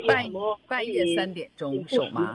半夜3点钟手麻。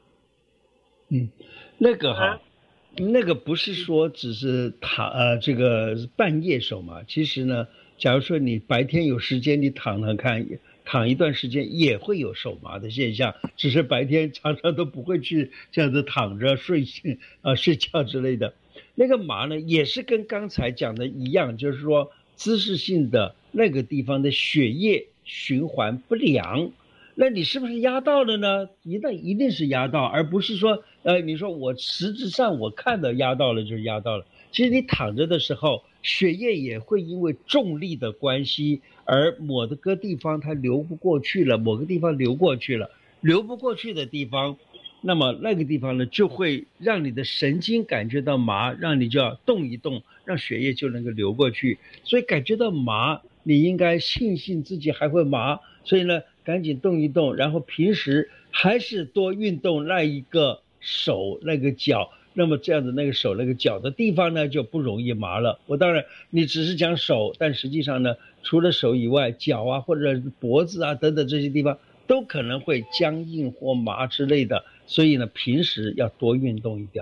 那个那个不是说只是这个半夜手麻，其实呢，假如说你白天有时间，你躺一段时间也会有手麻的现象，只是白天常常都不会去这样子躺着睡觉之类的。那个麻呢，也是跟刚才讲的一样，就是说姿势性的那个地方的血液循环不良。那你是不是压到了呢？一定是压到，而不是说你说我实质上我看到压到了就是压到了。其实你躺着的时候，血液也会因为重力的关系，而某个地方它流不过去了，某个地方流过去了，流不过去的地方，那么那个地方呢，就会让你的神经感觉到麻，让你就要动一动，让血液就能够流过去。所以感觉到麻，你应该庆幸自己还会麻，所以呢，赶紧动一动，然后平时还是多运动那一个手那个脚，那么这样子那个手那个脚的地方呢就不容易麻了。我当然你只是讲手，但实际上呢，除了手以外，脚啊或者脖子啊等等这些地方都可能会僵硬或麻之类的，所以呢平时要多运动一点。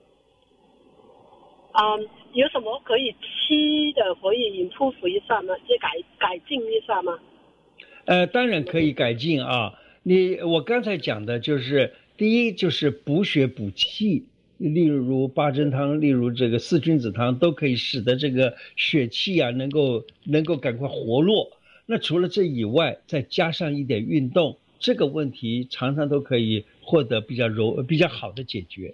有什么可以吃的可以 improve 一下吗？就改进一下吗？ 当然可以改进啊。我刚才讲的就是第一就是补血补气，例如八珍汤，例如这个四君子汤，都可以使得这个血气啊能够赶快活络。那除了这以外，再加上一点运动，这个问题常常都可以获得比较好的解决。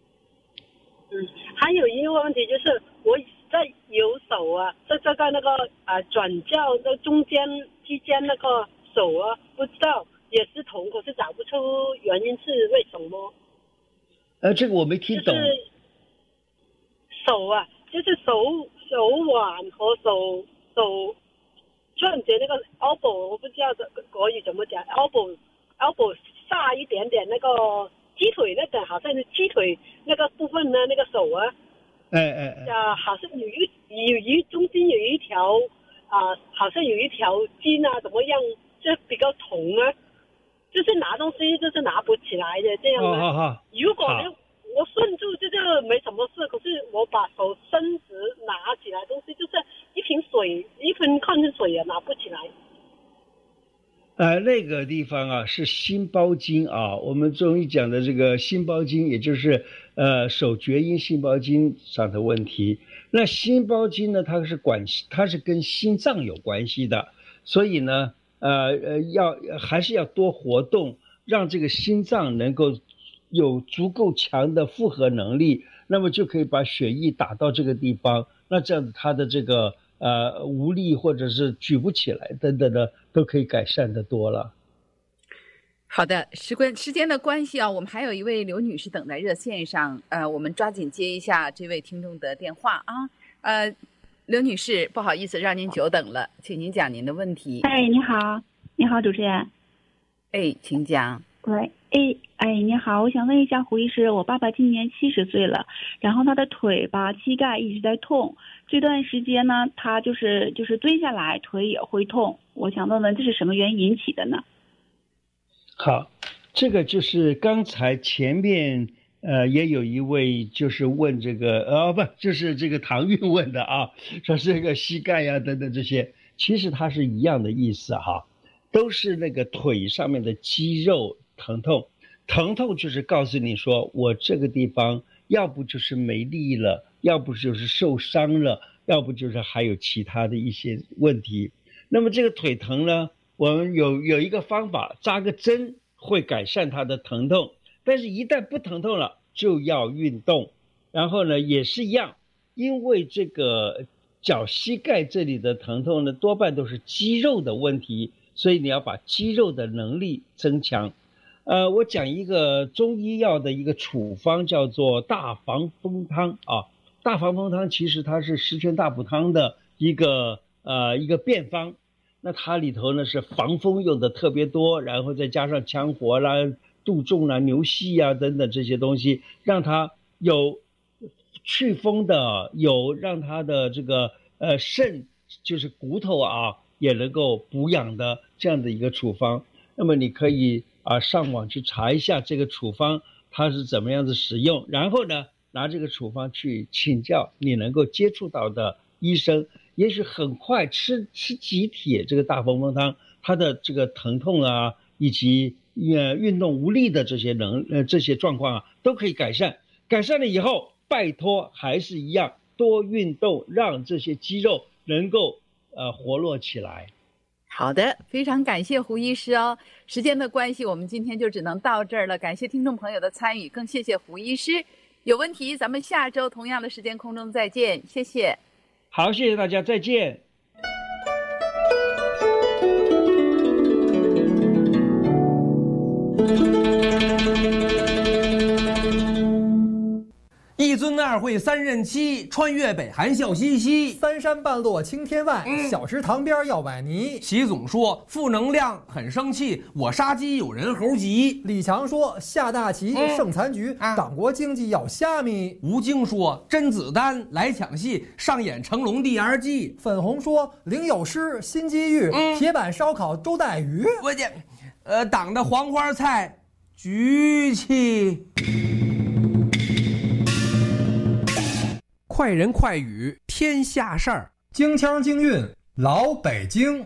还有一个问题就是我在右手啊，在那个转教的中间之间那个手啊，不知道也是痛，可是找不出原因是为什么。 这个我没听懂。 就是手啊，就是手腕和手转节那个 elbow， 我不知道国语怎么讲 elbow 下一点点那个鸡腿那个，好像是鸡腿那个部分呢，那个手啊，好像中间有一条好像有一条筋啊，怎么样，就比较痛啊，就是拿东西就是拿不起来的这样的。如果呢我顺住就是没什么事，可是我把手伸直拿起来东西，就是一瓶矿泉水也拿不起来。 那个地方啊是心包经啊，我们中医讲的这个心包经，也就是手厥阴心包经上的问题。那心包经呢，它是跟心脏有关系的，所以呢还是要多活动，让这个心脏能够有足够强的负荷能力，那么就可以把血液打到这个地方，那这样子它的这个无力或者是举不起来等等的都可以改善的多了。 好的，时间的关系啊，我们还有一位刘女士等在热线上，我们抓紧接一下这位听众的电话啊。刘女士，不好意思让您久等了，请您讲您的问题。 你好主持人。 请讲。 喂，你好，我想问一下胡医师，我爸爸今年70岁了，然后他的腿吧膝盖一直在痛，这段时间呢他就是蹲下来腿也会痛，我想问问这是什么原因引起的呢？ 好，这个就是刚才前面也有一位就是问这个就是这个唐韵问的啊，说这个膝盖呀等等这些，其实它是一样的意思哈，都是那个腿上面的肌肉疼痛就是告诉你说我这个地方要不就是没力了，要不就是受伤了，要不就是还有其他的一些问题。那么这个腿疼呢，我们有一个方法，扎个针会改善它的疼痛，但是一旦不疼痛了就要运动。然后呢也是一样，因为这个脚膝盖这里的疼痛呢多半都是肌肉的问题，所以你要把肌肉的能力增强。我讲一个中医药的一个处方，叫做大防风汤啊。大防风汤其实它是十全大补汤的一个变方，那它里头呢是防风用的特别多，然后再加上羌活啦、杜仲啦、牛膝啊等等这些东西，让它有祛风的，有让它的这个肾就是骨头啊也能够补养的这样的一个处方。 那么你可以上网去查一下这个处方它是怎么样子使用，然后呢拿这个处方去请教你能够接触到的医生，也许很快吃几帖这个大风风汤，它的这个疼痛啊以及运动无力的这些状况啊都可以改善。改善了以后，拜托还是一样多运动，让这些肌肉能够活络起来。 好的，非常感谢胡医师哦。时间的关系，我们今天就只能到这儿了。感谢听众朋友的参与，更谢谢胡医师。有问题咱们下周同样的时间空中再见，谢谢。 好，谢谢大家，再见。 一尊二会三任期，穿越北韩笑嘻嘻。 三山半落青天外，小池塘边要崴泥。 习总说负能量很生气，我杀鸡有人猴急。 李强说下大棋胜残局，党国经济要虾米。 吴京说甄子丹来抢戏，上演成龙第2季。 粉红说领有诗新机遇，铁板烧烤周带鱼。 我党的黄花菜举起。快人快语天下事儿， 京腔京韵老北京。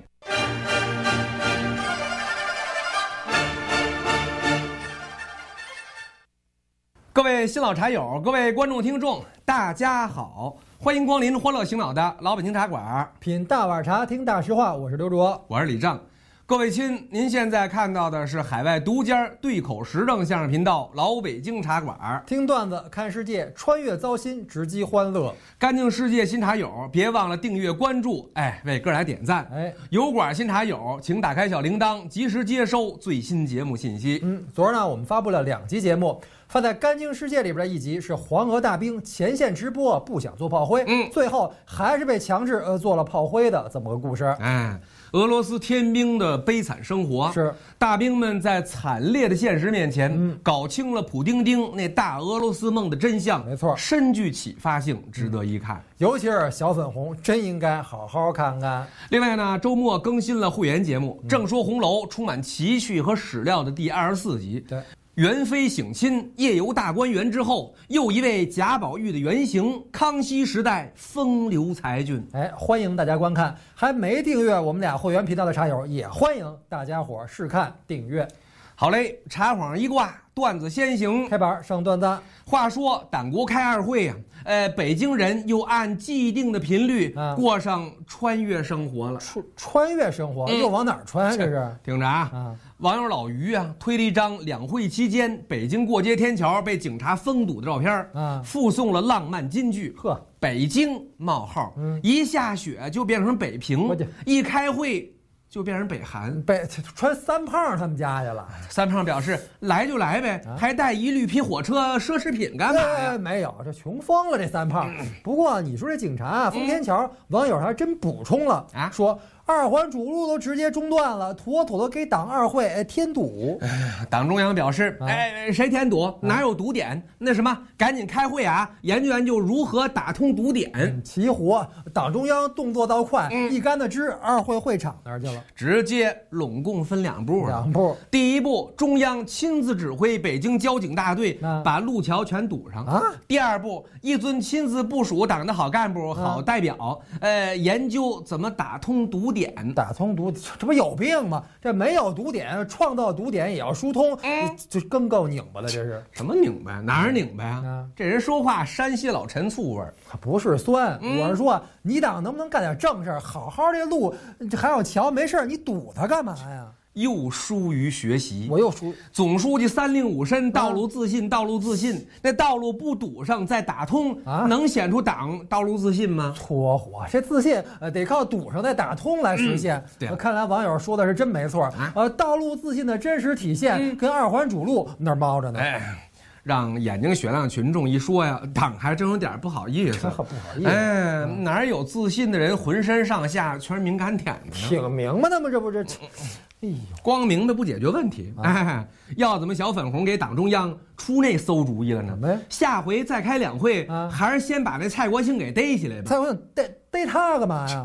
各位新老茶友，各位观众听众，大家好，欢迎光临欢乐醒脑的老北京茶馆， 品大碗茶，听大实话。我是刘卓， 我是李正。各位亲，您现在看到的是海外独家对口时政相声频道老北京茶馆， 听段子看世界，穿越糟心，直击欢乐。 干净世界新茶友别忘了订阅关注，为哥来点赞。油管新茶友请打开小铃铛，及时接收最新节目信息。 昨儿呢我们发布了2集节目，放在干净世界里边的一集是黄俄大兵前线直播不想做炮灰，最后还是被强制做了炮灰的这么个故事。 俄罗斯天兵的悲惨生活， 是大兵们在惨烈的现实面前，搞清了普丁丁那大俄罗斯梦的真相， 没错， 深具启发性，值得一看。 尤其是小粉红，真应该好好看看。 另外呢，周末更新了会员节目《正说红楼》，充满奇趣和史料的第24集。 对。 元妃省亲夜游大观园之后，又一位贾宝玉的原型，康熙时代风流才俊。 欢迎大家观看。还没订阅我们俩会员频道的茶友，也欢迎大家伙试看订阅。 好嘞，茶幌一挂，段子先行， 开板上段子。 话说党国开二会啊，北京人又按既定的频率过上穿越生活了。 穿越生活又往哪儿穿？这是听着啊，网友老于啊推了一张两会期间北京过街天桥被警察封堵的照片附送了浪漫金句。北京冒号，一下雪就变成北平，一开会就变成北韩， 传三胖他们家去了。 三胖表示来就来呗，还带一绿皮火车奢侈品干嘛呀？ 没有，这穷疯了这三胖。不过你说这警察封天桥，网友还真补充了说2环主路都直接中断了，妥妥的给党二会添堵。 党中央表示，谁添堵？哪有堵点？那什么，赶紧开会啊，研究研究如何打通堵点。 齐活，党中央动作倒快，一竿子支二会会场那儿去了， 直接拢共分2步。第一步，中央亲自指挥北京交警大队把路桥全堵上。第2步，一尊亲自部署党的好干部、好代表，研究怎么打通堵点。 打通堵点，这不有病吗？这没有堵点，创造堵点也要疏通，这更够拧巴了。这是什么拧巴？哪儿拧巴呀？这人说话山西老陈醋味儿， 不是酸。我是说，你党能不能干点正事儿？好好这路还有桥，没事你堵它干嘛呀？ 又疏于学习， 我又疏。 总书记3令5申，道路自信，道路自信。那道路不堵上再打通，能显出党道路自信吗？ 搓火，这自信得靠堵上再打通来实现。看来网友说的是真没错。道路自信的真实体现跟2环主路那儿猫着呢。 让眼睛雪亮群众一说呀，党还真有点不好意思。 不好意思。 哪有自信的人浑身上下全是敏感点呢？ 挺明白的吗？这不是。 光明的不解决问题，要怎么小粉红给党中央出那馊主意了呢？下回再开2会，还是先把那蔡国庆给逮起来吧。 蔡国庆逮他干嘛呀？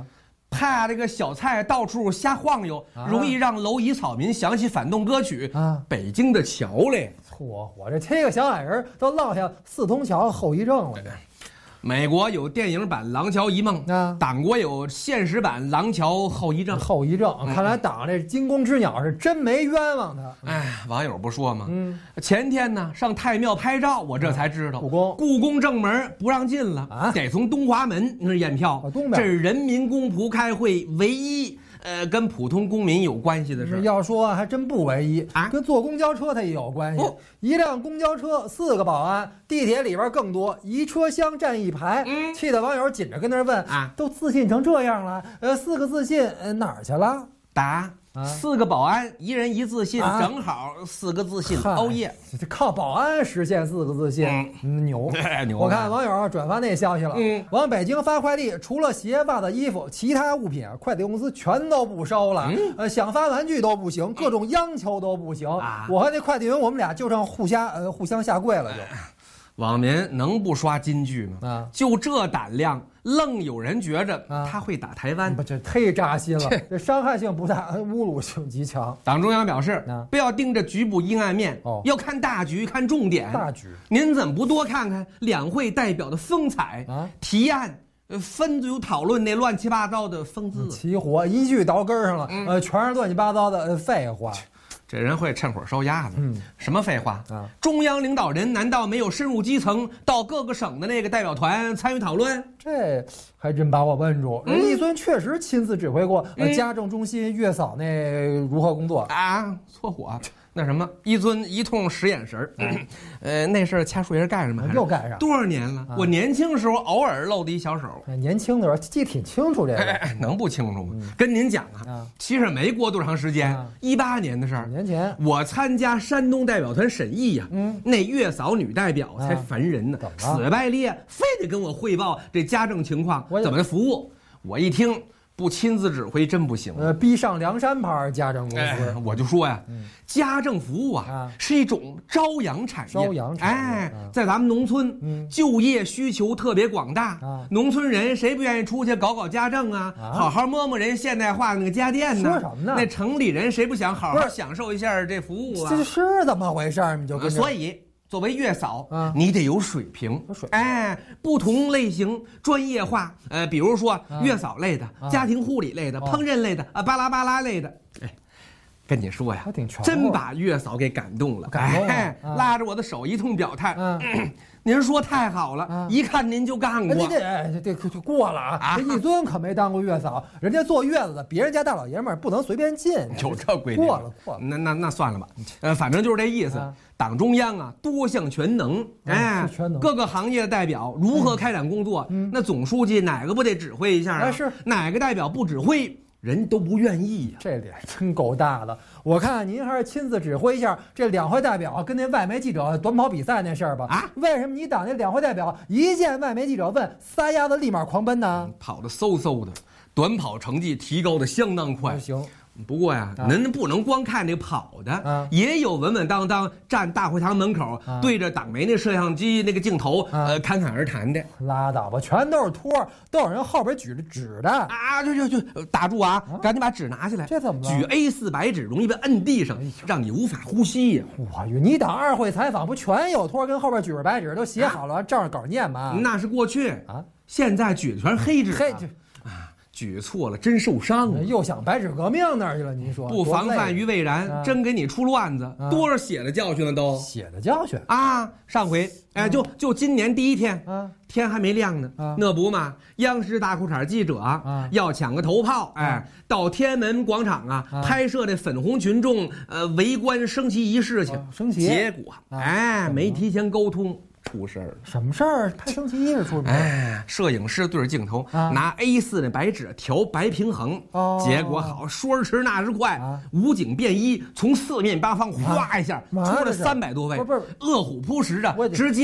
怕这个小蔡到处瞎晃悠，容易让蝼蚁草民想起反动歌曲北京的桥来。 嚯，我这贴个小矮人都落下四通桥后遗症了。 美国有电影版《廊桥遗梦》党国有现实版《廊桥后遗症》。 后遗症，看来党这惊弓之鸟是真没冤枉他。 哎，网友不说吗？前天呢上太庙拍照，我这才知道，故宫正门不让进了，得从东华门那验票。这是人民公仆开会唯一。跟普通公民有关系的事， 要说还真不唯一啊，跟坐公交车它也有关系。一辆公交车4个保安，地铁里边更多，一车厢站一排，气得网友紧着跟那问啊，都自信成这样了，4个自信哪儿去了？ 答：4个保安，一人一自信，正好4个自信。欧耶！ 这靠保安实现4个自信，牛！ 牛！ 我看网友转发那消息了，往北京发快递，除了鞋、袜子、衣服，其他物品快递公司全都不收了。想发玩具都不行，各种央求都不行。我和那快递员，我们俩就剩互相下跪了就。 网民能不刷金句吗？就这胆量，愣有人觉着他会打台湾， 这忒扎心了。这伤害性不大，侮辱性极强。 党中央表示，不要盯着局部阴暗面，要看大局，看重点。 大局， 您怎么不多看看两会代表的风采提案？分组讨论那乱七八糟的疯字， 起火一句到根上了，全是乱七八糟的废话。 这人会趁火烧鸭子，什么废话啊！中央领导人难道没有深入基层，到各个省的那个代表团参与讨论？这还真把我问住。一尊确实亲自指挥过家政中心月嫂那如何工作啊？错火。那什么，一尊一通使眼神那事儿掐树叶干什么？ 又干上多少年了？我年轻时候偶尔露的一小手。 年轻的时候记挺清楚这个， 能不清楚吗？跟您讲其实没过多长时间，18年的事儿。 5年前， 我参加山东代表团审议呀，那月嫂女代表才烦人呢，死白咧，非得跟我汇报这家政情况，怎么服务。我一听。不亲自指挥真不行， 逼上梁山牌家政公司， 我就说呀，家政服务是一种朝阳产业， 朝阳产业，在咱们农村，就业需求特别广大，农村人谁不愿意出去搞搞家政啊？好好摸摸人现代化的那个家电呢？ 说什么呢？ 那城里人谁不想好好享受一下这服务啊？ 这是怎么回事？你就跟所以。作为月嫂，你得有水平。不同类型专业化，比如说月嫂类的、家庭护理类的、烹饪类的巴拉巴拉类的。跟你说呀，真把月嫂给感动了，拉着我的手一通表态。您说太好了，一看您就干过。 这过了啊！这一尊可没当过月嫂，人家坐月子的，别人家大老爷们儿不能随便进。 有这规定？ 过了。 那算了吧。反正就是这意思。党中央多项全能， 全能。 各个行业的代表如何开展工作，那总书记哪个不得指挥一下啊？ 是哪个代表不指挥？人都不愿意呀， 这脸真够大的。我看您还是亲自指挥一下这两会代表跟那外媒记者短跑比赛那事儿吧。为什么你党那两会代表一见外媒记者问，撒丫子立马狂奔呢？ 跑得嗖嗖的，短跑成绩提高的相当快。 行。 不过呀，您不能光看这跑的，也有稳稳当当站大会堂门口，对着党媒那摄像机那个镜头，侃侃而谈的。 拉倒吧，全都是托，都有人后边举着纸的啊！就打住啊！赶紧把纸拿下来。 这怎么了？ 举 A4 白纸容易被摁地上，让你无法呼吸呀！ 我去，你党二会采访不全有托跟后边举着白纸都写好了，照着稿念吗？ 那是过去啊，现在举的全是黑纸。举错了真受伤啊！ 又想白纸革命那儿去了，您说不防范于未然，真给你出乱子，多少血的教训了都。 血的教训啊！上回就今年第一天，天还没亮呢，那不嘛，央视大裤衩记者要抢个头炮，到天安门广场拍摄这粉红群众围观升旗仪式去， 升旗， 结果没提前沟通。出事儿， 什么事儿？拍升旗仪式出事。摄影师对着镜头拿 A4 那白纸调白平衡，结果好说时迟那时快，武警便衣从4面8方哗一下出了300多位，饿虎扑食的，直接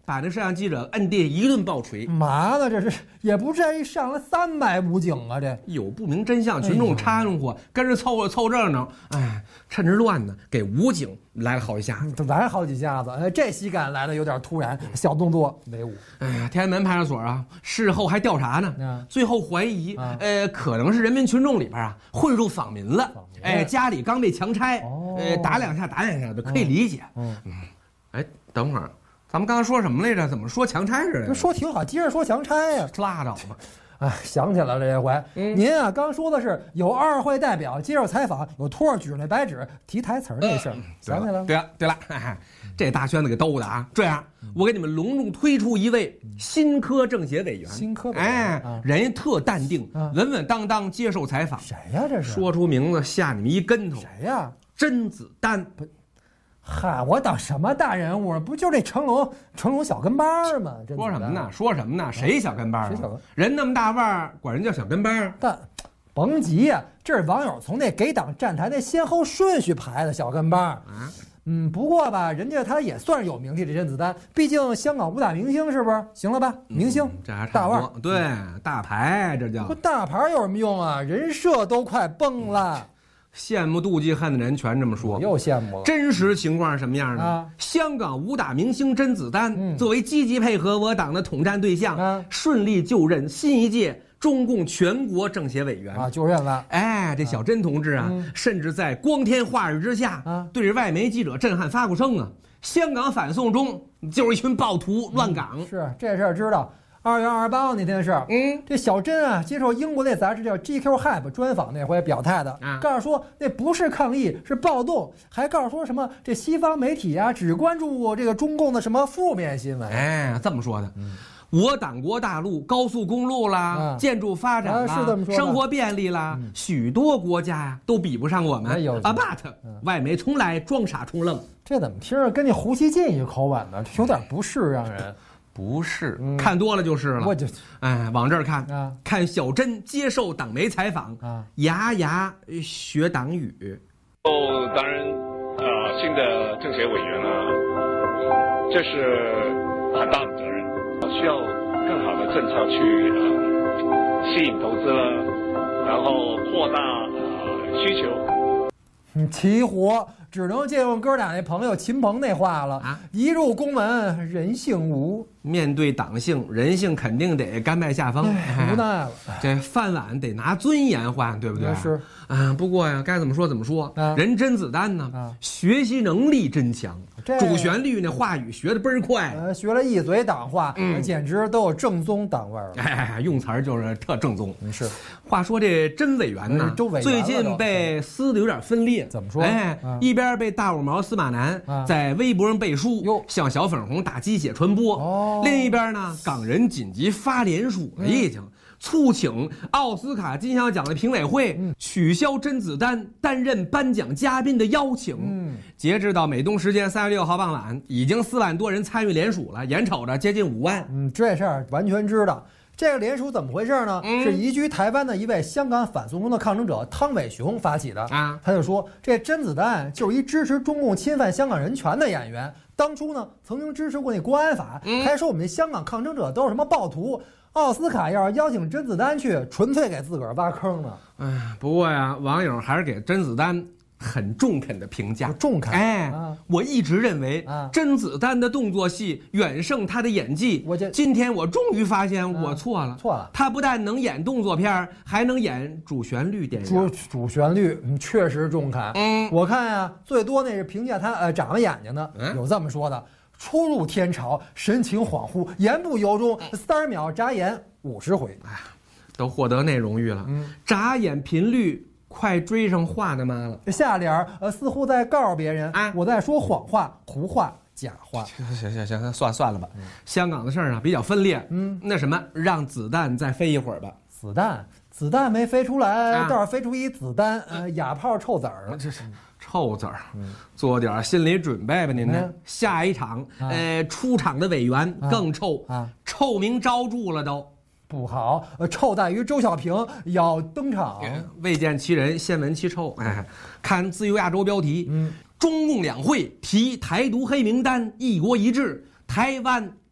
把那摄像记者摁地一顿暴锤。 嘛呢？这是也不至于上了300武警啊！这有不明真相，群众掺和，跟着凑热闹。哎，趁着乱呢，给武警来了好几下子， 来好几下子。这膝盖来的有点突然，小动作没误。 哎呀，天安门派出所啊，事后还调查呢，最后怀疑，可能是人民群众里边啊混入访民了。哎，家里刚被强拆，打两下的，可以理解。哎，等会儿，咱们刚才说什么来着？怎么说强拆似的？ 说挺好，接着说强拆呀， 拉倒吧。 哎，想起来了这回，您啊刚说的是有2会代表接受采访，有托举着那白纸提台词那事儿，想起来了。 对了，这大圈子给兜的啊！这样，我给你们隆重推出一位新科政协委员。 新科委员， 人家特淡定，稳稳当当接受采访。 谁呀？这是说出名字吓你们一跟头。 谁呀？ 甄子丹。 嗨，我当什么大人物？不就这成龙小跟班吗？ 说什么呢？谁小跟班？谁小跟？人那么大腕儿，管人叫小跟班？ 但甭急呀，这是网友从那给党站台那先后顺序排的小跟班。不过吧，人家他也算是有名气，这甄子丹，毕竟香港5大明星，是不是？行了吧，明星， 这还大腕， 对，大牌，这叫。 不大牌有什么用啊？人设都快崩了。 羡慕妒忌恨的人全这么说， 又羡慕了。 真实情况是什么样呢？香港5大明星甄子丹作为积极配合我党的统战对象，顺利就任新一届中共全国政协委员就任了。 哎，这小甄同志啊，甚至在光天化日之下，对着外媒记者震撼发过声啊！香港反送中就是一群暴徒乱港。 是这事儿知道。2月28号那天的事儿，这小甄啊接受英国那杂志叫 GQ Hype 专访那回表态的，告诉说那不是抗议，是暴动，还告诉说什么这西方媒体啊只关注这个中共的什么负面新闻。 哎，这么说的。我党国大陆高速公路啦，建筑发展啦， 是这么说的， 生活便利啦，许多国家呀都比不上我们。but 外媒从来装傻充愣。 这怎么听着跟那胡锡进一口吻呢？有点不适让人。 不是，看多了就是了。 我就， 往这儿看，看小甄接受党媒采访，牙牙学党语。 当然，新的政协委员呢，这是很大的责任，需要更好的政策去吸引投资了，然后扩大需求。 齐活。只能借用哥俩那朋友秦鹏那话了一入宫门人性无。 面对党性，人性肯定得甘拜下风， 无奈了。 这饭碗得拿尊严换，对不对？ 是。 不过呀，该怎么说怎么说。人甄子丹呢，学习能力真强，主旋律那话语学得倍儿快， 学了一嘴党话，简直都有正宗党味儿了。用词儿就是特正宗。 是。 话说这甄委员呢，最近被撕得有点分裂。 怎么说？ 一边被大五毛司马南在微博上背书，向小粉红打鸡血传播。另一边呢，港人紧急发联署了，已经促请奥斯卡金像奖的评委会取消甄子丹担任颁奖嘉宾的邀请。截止到美东时间3月6号傍晚，已经4万多人参与联署了，眼瞅着接近5万。 这事儿完全知道。这个联署怎么回事呢？是移居台湾的一位香港反送中的抗争者汤伟雄发起的。他就说这甄子丹就是一支持中共侵犯香港人权的演员，当初呢曾经支持过那国安法，还说我们那香港抗争者都是什么暴徒。奥斯卡要是邀请甄子丹去，纯粹给自个儿挖坑呢。 不过呀，网友还是给甄子丹很中肯的评价。 中肯。 我一直认为甄子丹的动作戏远胜他的演技。今天我终于发现我错了。他不但能演动作片，还能演主旋律电影。 主旋律确实中肯。我看呀，最多那是评价他长了眼睛的，有这么说的。初入天朝，神情恍惚，言不由衷，30秒眨眼50回， 都获得那荣誉了。眨眼频率快追上话的妈了。 下联似乎在告诉别人，我在说谎话、胡话、假话。 行，算了吧。香港的事儿啊比较分裂。那什么，让子弹再飞一会儿吧。 子弹没飞出来，倒是飞出一子弹，哑炮臭籽儿了。 这是。臭字儿，做点心理准备吧，您呢？下一场，出场的委员更臭臭名昭著了都， 不好，臭大于周小平要登场， 未见其人，先闻其臭。看自由亚洲标题，中共两会提台独黑名单，一国一制，台湾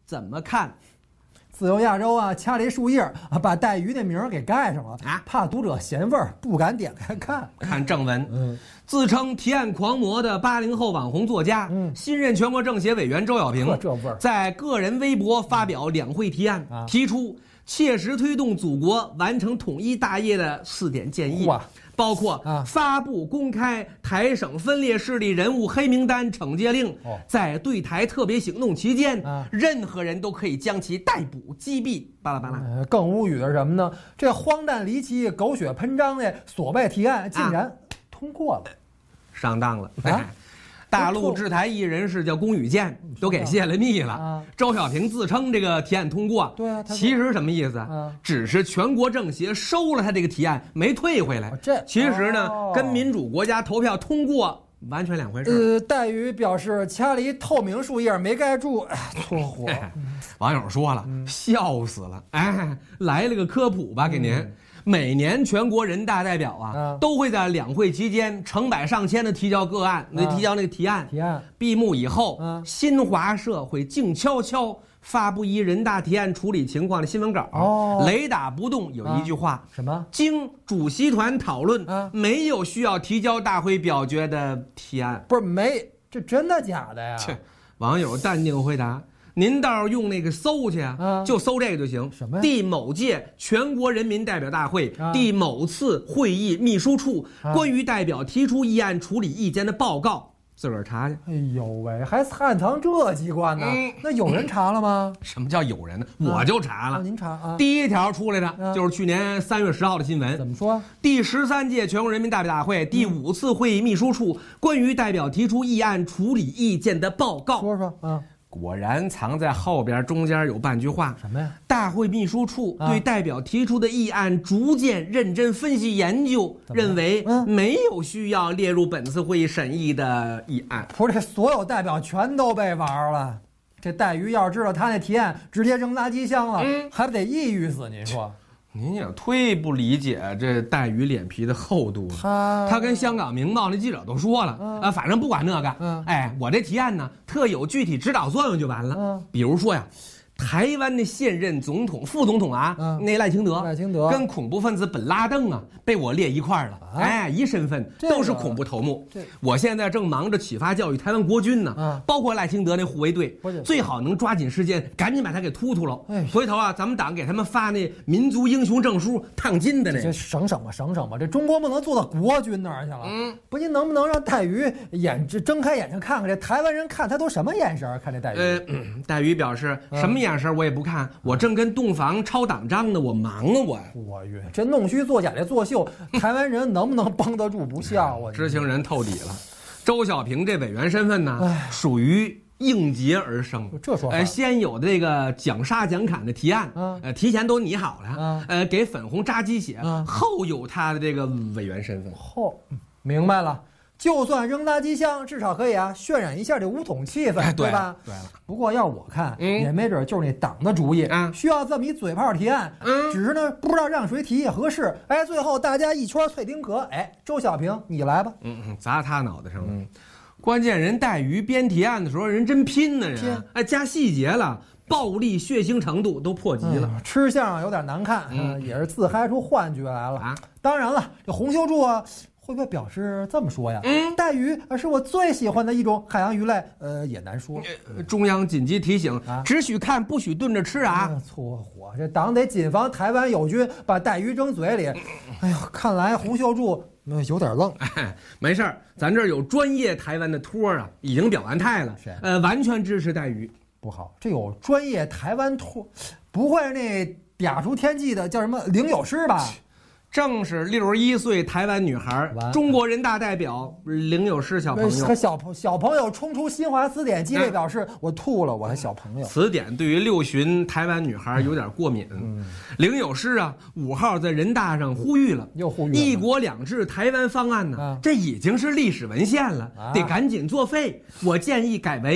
怎么看？ 自由亚洲啊，掐了一树叶把带鱼那名儿给盖上了啊，怕读者嫌味儿，不敢点开看。 看正文，自称提案狂魔的80后网红作家，新任全国政协委员周小平，在个人微博发表两会提案，提出切实推动祖国完成统一大业的4点建议。包括发布公开台省分裂势力人物黑名单惩戒令，在对台特别行动期间，任何人都可以将其逮捕击毙。巴拉巴拉。 更无语的是什么呢？这荒诞离奇、狗血喷张的所谓提案竟然通过了， 上当了啊！大陆制台艺人是叫龚宇健，都给泄了密了。周小平自称这个提案通过， 对啊， 其实什么意思啊？只是全国政协收了他这个提案，没退回来。其实呢，跟民主国家投票通过完全两回事。 戴宇表示掐了一透明树叶没盖住，搓火。 网友说了，笑死了！来了个科普吧，给您。每年全国人大代表都会在两会期间成百上千的提交个案，提交那个提案。闭幕以后，新华社会静悄悄发布一人大提案处理情况的新闻稿。雷打不动有一句话， 什么？ 经主席团讨论，没有需要提交大会表决的提案。 不是没，这真的假的呀？ 网友淡定回答。您倒是用那个搜去就搜这个就行。 什么呀？ 第某届全国人民代表大会第某次会议秘书处关于代表提出议案处理意见的报告，自个儿查去。 哎呦喂，还暗藏这机关呢？那有人查了吗？ 什么叫有人呢？我就查了。 您查啊？ 第一条出来的就是去年3月10号的新闻。 怎么说？ 第13届全国人民代表大会第5次会议秘书处关于代表提出议案处理意见的报告。 说说果然藏在后边中间有半句话， 什么呀？ 大会秘书处对代表提出的议案逐渐认真分析研究，认为没有需要列入本次会议审议的议案。 不是，这所有代表全都被玩了。这戴瑜要知道他那提案直接扔垃圾箱了，还不得抑郁死？您说？ 您也忒不理解这戴宇脸皮的厚度了。他跟香港《明报》那记者都说了，反正不管那个，我这提案呢特有具体指导作用就完了。比如说呀，台湾的现任总统、副总统那赖清德跟恐怖分子本拉登被我列一块了，一身份都是恐怖头目。我现在正忙着启发教育台湾国军呢，包括赖清德那护卫队，最好能抓紧时间，赶紧把他给突突了。回头咱们党给他们发那民族英雄证书，烫金的那。 这省省吧，这中国不能做到国军那儿去了。不，您能不能让戴瑜睁开眼睛看看这台湾人看他都什么眼神？看这戴瑜。 戴瑜表示什么眼神我也不看，我正跟洞房抄党章呢，我忙啊我晕，这弄虚作假的作秀，台湾人能不能绷得住不笑啊？ 知情人透底了。周小平这委员身份呢，属于应节而生。 这说法， 先有这个讲杀讲砍的提案，提前都拟好了，给粉红扎鸡血，后有他的这个委员身份。 明白了。就算扔垃圾箱，至少可以渲染一下这武统气氛，对吧？ 对了。 不过要我看，也没准就是那党的主意，需要这么一嘴炮提案，只是呢不知道让谁提也合适。最后大家一圈脆丁壳，周小平你来吧。 砸他脑袋上了。关键人戴瑜编提案的时候，人真拼呢，人加细节了。暴力血腥程度都破级了， 吃相有点难看，也是自嗨出幻觉来了。当然了，这洪秀柱会不会表示这么说呀？带鱼是我最喜欢的一种海洋鱼类，也难说。 中央紧急提醒，只许看不许炖着吃搓火，这党得谨防台湾友军把带鱼扔嘴里。哎呦，看来洪秀柱有点愣。 没事儿，咱这儿有专业台湾的托已经表完态了，完全支持带鱼。 不好，这有专业台湾托，不会是那嗲出天际的叫什么领有师吧？ 正是61岁台湾女孩，中国人大代表领有师小朋友。 和小朋友冲出新华词典，激烈表示我吐了，我还小朋友。 词典对于6旬台湾女孩有点过敏。领有师5号在人大上呼吁了， 又呼吁 1国2制台湾方案呢，这已经是历史文献了，得赶紧作废。我建议改为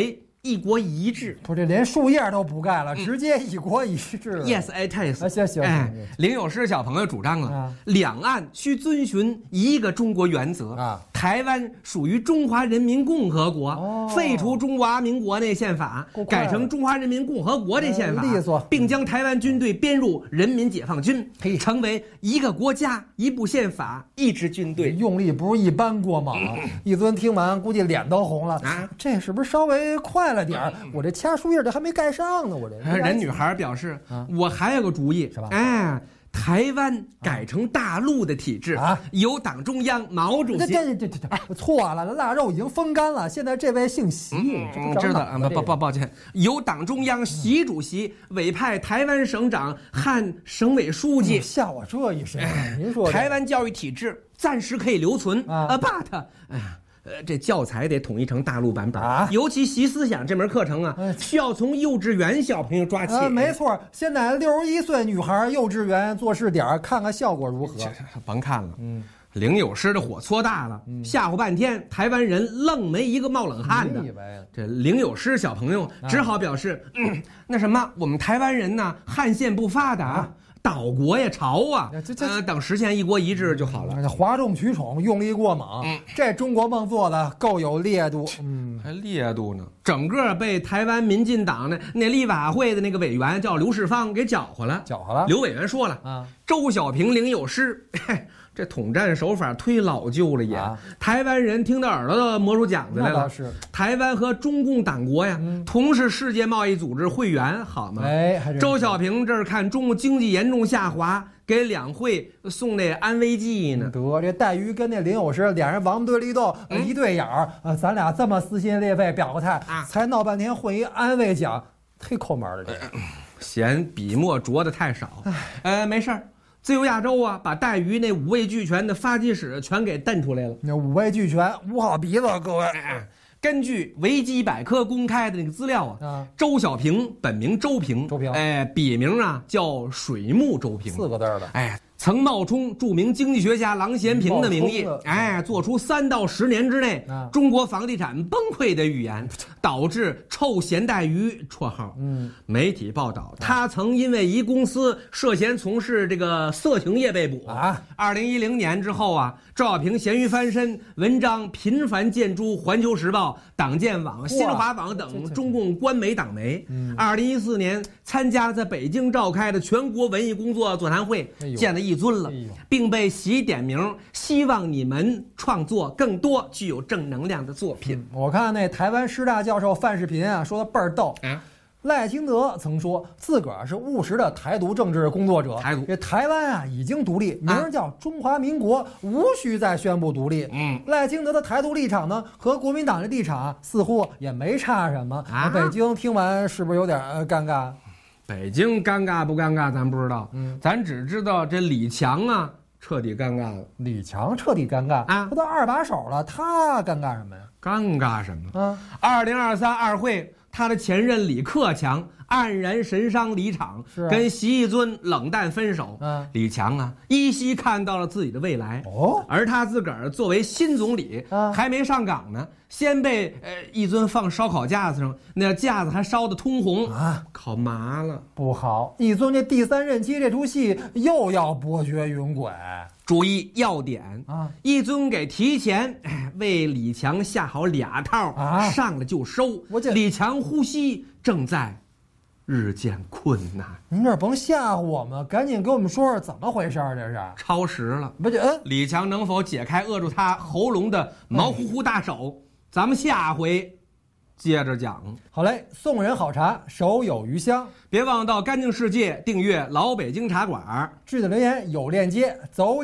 一国一制。 不，这连树叶都不盖了，直接一国一制。 Yes, it is。 行。 林有诗小朋友主张了，两岸需遵循一个中国原则啊。台湾属于中华人民共和国，废除中华民国那宪法，改成中华人民共和国这宪法， 利索， 并将台湾军队编入人民解放军，成为一个国家一部宪法一支军队。 用力不是一般过猛。一尊听完估计脸都红了啊！这是不是稍微快了点儿？我这掐树叶这还没盖上呢，我这。 人女孩表示，我还有个主意，是吧？哎。台湾改成大陆的体制啊，由党中央毛主席。 这错了，腊肉已经风干了。现在这位姓习， 知道啊？抱歉，由党中央习主席委派台湾省长和省委书记。 吓我这一身！您说台湾教育体制暂时可以留存，but 这教材得统一成大陆版本啊，尤其习思想这门课程啊，需要从幼稚园小朋友抓起。 没错，现在61岁女孩幼稚园做试点，看看效果如何。 甭看了，林有诗的火搓大了，吓唬半天，台湾人愣没一个冒冷汗的。这林有诗小朋友只好表示，那什么，我们台湾人呢，汉献不发达。岛国呀，朝啊，等实现一国一制就好了。 哗众取宠，用力过猛，这中国梦做的够有烈度， 还烈度呢。整个被台湾民进党那立法会的那个委员叫刘世芳给搅和了。刘委员说了周小平、林有诗，这统战手法忒老旧了也。台湾人听到耳朵都磨出茧子来了。 是台湾和中共党国呀，同是世界贸易组织会员，好吗？周小平这儿看中国经济严重下滑，给两会送那安慰剂呢。 得，这戴瑜跟那林有诗俩人王对立斗，一对眼儿咱俩这么撕心裂肺表个态，才闹半天混一安慰奖，忒抠门了这。 嫌笔墨着的太少。没事儿。自由亚洲啊，把戴瑜那五味俱全的发迹史全给瞪出来了。 那五味俱全，捂好鼻子，各位。 根据维基百科公开的那个资料周小平本名周平，笔名啊叫水木周平 ，4个字的。 曾冒充著名经济学家郎咸平的名义，做出3到10年之内中国房地产崩溃的预言，导致臭咸带鱼绰号。媒体报道，他曾因为一公司涉嫌从事这个色情业被捕。2010年之后周小平咸鱼翻身，文章频繁见诸《环球时报》、党建网、新华网等中共官媒党媒。2014年参加在北京召开的全国文艺工作座谈会，见了一尊了，并被习点名，希望你们创作更多具有正能量的作品。 我看那台湾师大教授范世平说的倍儿逗。赖清德曾说自个儿是务实的台独政治工作者，这台湾已经独立，名叫中华民国，无需再宣布独立。赖清德的台独立场呢，和国民党的立场似乎也没差什么。北京听完是不是有点尴尬？ 北京尴尬不尴尬咱不知道，咱只知道这李强彻底尴尬了。 李强彻底尴尬他都2把手了，他尴尬什么呀？ 尴尬什么？2023二会，他的前任李克强黯然神伤离场，跟习一尊冷淡分手。李强依稀看到了自己的未来。而他自个儿作为新总理，还没上岗呢，先被一尊放烧烤架子上，那架子还烧得通红烤麻了。 不好，一尊这第3任期这出戏又要波谲云诡。 注意要点一尊给提前为李强下好2套上了就收。李强呼吸正在日渐困难。 您这甭吓唬我们，赶紧给我们说说怎么回事这是？ 超时了。 不是李强能否解开扼住他喉咙的毛乎乎大手？咱们下回接着讲。 好嘞，送人好茶，手有余香。 别忘到干净世界订阅老北京茶馆， 置顶留言有链接，走。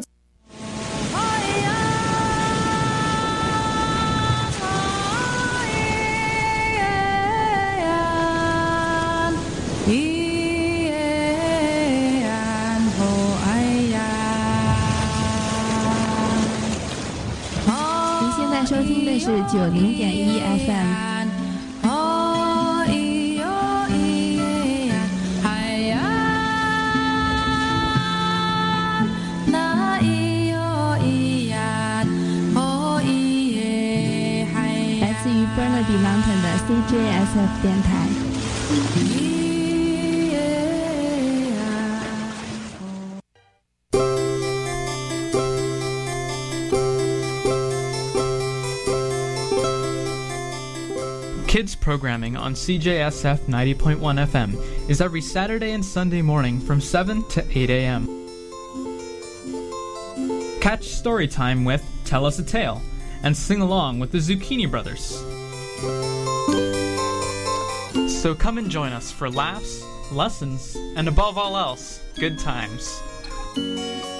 您现在收听的是90.1 FM。 Burnaby Mountain 的 CJSF 电台。 Kids programming on CJSF 90.1 FM is every Saturday and Sunday morning from 7 to 8 a.m. Catch story time with Tell Us a Tale and sing along with the Zucchini Brothers. So come and join us for laughs, lessons, and above all else, good times.